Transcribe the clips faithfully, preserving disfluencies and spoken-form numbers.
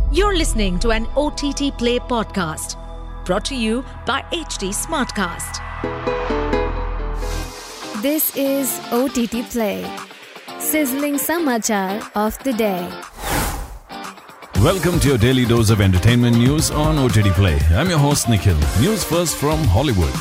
You're listening to an O T T Play podcast brought to you by H D Smartcast. This is O T T Play, sizzling samachar of the day. Welcome to your daily dose of entertainment news on O T T Play. I'm your host Nikhil. News first from Hollywood.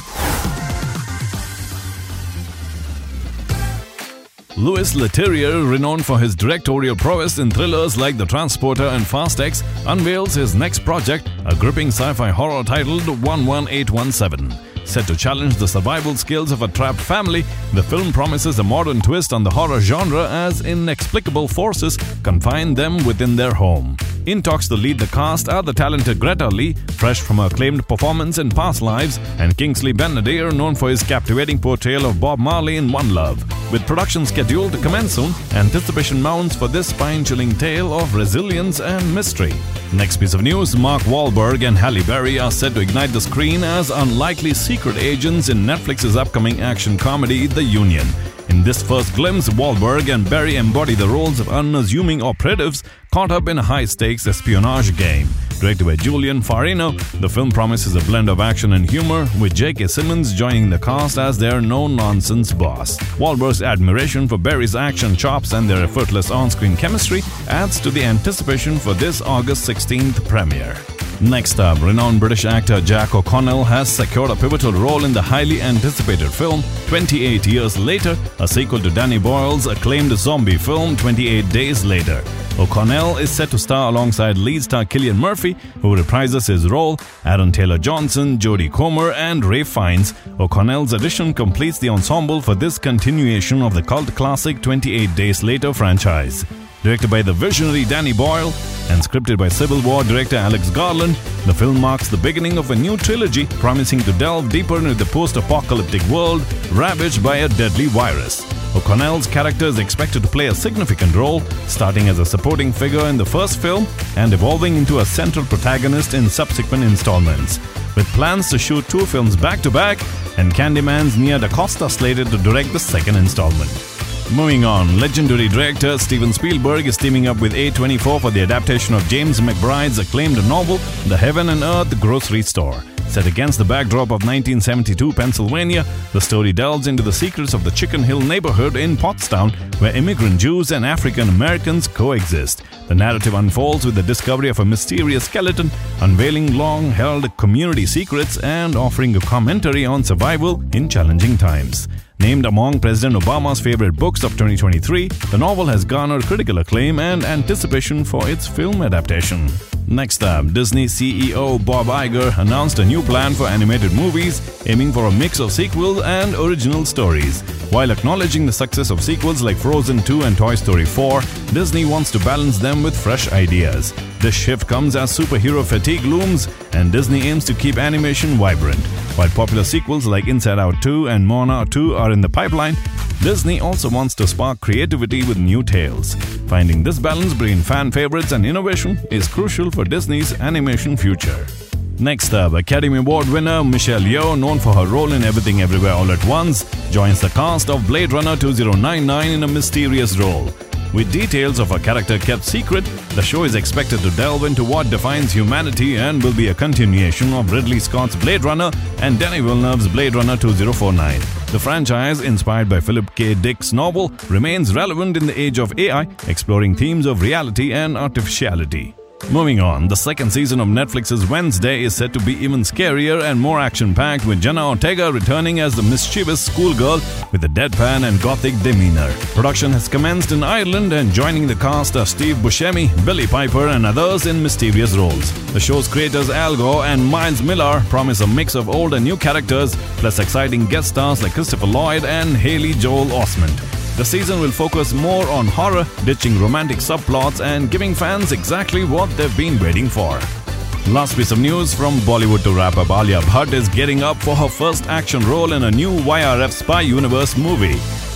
Louis Leterrier, renowned for his directorial prowess in thrillers like The Transporter and Fast X, unveils his next project, a gripping sci-fi horror titled one one eight one seven. Set to challenge the survival skills of a trapped family, the film promises a modern twist on the horror genre as inexplicable forces confine them within their home. In talks to lead the cast are the talented Greta Lee, fresh from her acclaimed performance in past lives, and Kingsley Ben-Adir, known for his captivating portrayal of Bob Marley in One Love. With production scheduled to commence soon, anticipation mounts for this spine-chilling tale of resilience and mystery. Next piece of news, Mark Wahlberg and Halle Berry are set to ignite the screen as unlikely secret agents in Netflix's upcoming action comedy, The Union. In this first glimpse, Wahlberg and Berry embody the roles of unassuming operatives caught up in a high-stakes espionage game. Directed by Julian Farino, the film promises a blend of action and humor, with J K. Simmons joining the cast as their no-nonsense boss. Wahlberg's admiration for Berry's action chops and their effortless on-screen chemistry adds to the anticipation for this August sixteenth premiere. Next up, renowned British actor Jack O'Connell has secured a pivotal role in the highly anticipated film twenty-eight Years Later, a sequel to Danny Boyle's acclaimed zombie film twenty-eight Days Later. O'Connell is set to star alongside lead star Cillian Murphy, who reprises his role, Aaron Taylor-Johnson, Jodie Comer, and Ralph Fiennes. O'Connell's addition completes the ensemble for this continuation of the cult classic twenty-eight Days Later franchise. Directed by the visionary Danny Boyle and scripted by Civil War director Alex Garland, the film marks the beginning of a new trilogy promising to delve deeper into the post-apocalyptic world ravaged by a deadly virus. O'Connell's character is expected to play a significant role, starting as a supporting figure in the first film and evolving into a central protagonist in subsequent installments. With plans to shoot two films back-to-back, and Candyman's Nia DaCosta slated to direct the second installment. Moving on, legendary director Steven Spielberg is teaming up with A twenty-four for the adaptation of James McBride's acclaimed novel, The Heaven and Earth Grocery Store. Set against the backdrop of nineteen seventy-two Pennsylvania, the story delves into the secrets of the Chicken Hill neighborhood in Pottstown, where immigrant Jews and African Americans coexist. The narrative unfolds with the discovery of a mysterious skeleton, unveiling long-held community secrets and offering a commentary on survival in challenging times. Named among President Obama's favorite books of twenty twenty-three, the novel has garnered critical acclaim and anticipation for its film adaptation. Next up, Disney C E O Bob Iger announced a new plan for animated movies, aiming for a mix of sequels and original stories. While acknowledging the success of sequels like Frozen two and Toy Story four, Disney wants to balance them with fresh ideas. This shift comes as superhero fatigue looms, and Disney aims to keep animation vibrant. While popular sequels like Inside Out two and Moana two are in the pipeline, Disney also wants to spark creativity with new tales. Finding this balance between fan favorites and innovation is crucial for Disney's animation future. Next up, Academy Award winner Michelle Yeoh, known for her role in Everything Everywhere All at Once, joins the cast of Blade Runner twenty ninety-nine in a mysterious role. With details of her character kept secret, the show is expected to delve into what defines humanity and will be a continuation of Ridley Scott's Blade Runner and Denis Villeneuve's Blade Runner twenty forty-nine. The franchise, inspired by Philip K. Dick's novel, remains relevant in the age of A I, exploring themes of reality and artificiality. Moving on, the second season of Netflix's Wednesday is set to be even scarier and more action-packed, with Jenna Ortega returning as the mischievous schoolgirl with a deadpan and gothic demeanor. Production has commenced in Ireland, and joining the cast are Steve Buscemi, Billy Piper, and others in mysterious roles. The show's creators Al Gore and Miles Millar promise a mix of old and new characters, plus exciting guest stars like Christopher Lloyd and Haley Joel Osment. The season will focus more on horror, ditching romantic subplots and giving fans exactly what they've been waiting for. Last piece of news from Bollywood to wrap up. Alia Bhatt is getting up for her first action role in a new Y R F Spy Universe movie.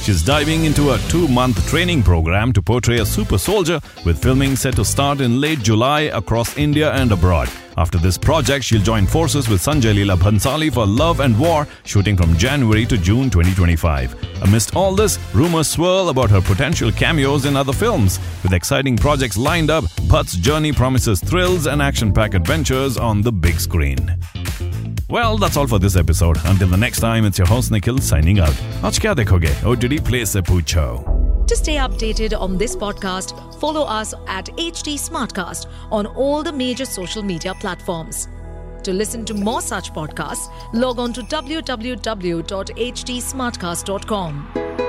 She's diving into a two-month training program to portray a super soldier, with filming set to start in late July across India and abroad. After this project, she'll join forces with Sanjay Leela Bhansali for Love and War, shooting from January to June twenty twenty-five. Amidst all this, rumors swirl about her potential cameos in other films. With exciting projects lined up, Bhatt's journey promises thrills and action-packed adventures on the big screen. Well, that's all for this episode. Until the next time, it's your host Nikhil signing out. Aaj kya dekhoge? O T T Play se poocho. To stay updated on this podcast, follow us at H T Smartcast on all the major social media platforms. To listen to more such podcasts, log on to w w w dot h t smartcast dot com.